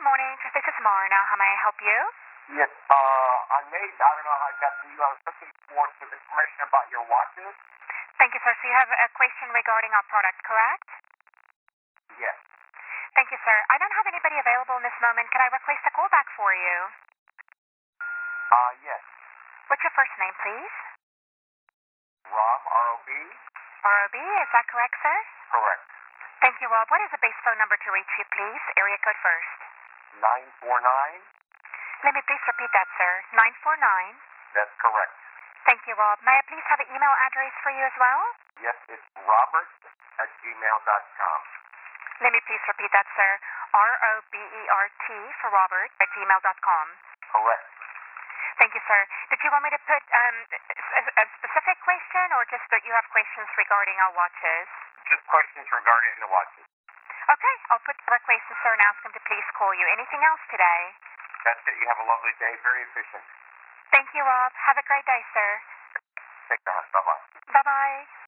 morning. This is Marna. How may I help you? Yes, I don't know how I got to you. I was looking for some information about your watches. Thank you, sir. So you have a question regarding our product, correct? Yes. Thank you, sir. I don't have anybody available in this moment. Can I request a callback for you? Yes. What's your first name, please? Rob, R-O-B? R-O-B, is that correct, sir? Correct. Thank you, Rob. What is the base phone number to reach you, please? Area code first. 949? Let me please repeat that, sir. 949. That's correct. Thank you, Rob. May I please have an email address for you as well? Yes, it's robert@gmail.com. Let me please repeat that, sir. ROBERT for Robert at gmail.com. Correct. Thank you, sir. Did you want me to put a specific question or just that you have questions regarding our watches? Just questions regarding the watches. Okay, I'll put the request to sir and ask him to please call you. Anything else today? That's it. You have a lovely day. Very efficient. Thank you, Rob. Have a great day, sir. Take care. Bye-bye. Bye-bye.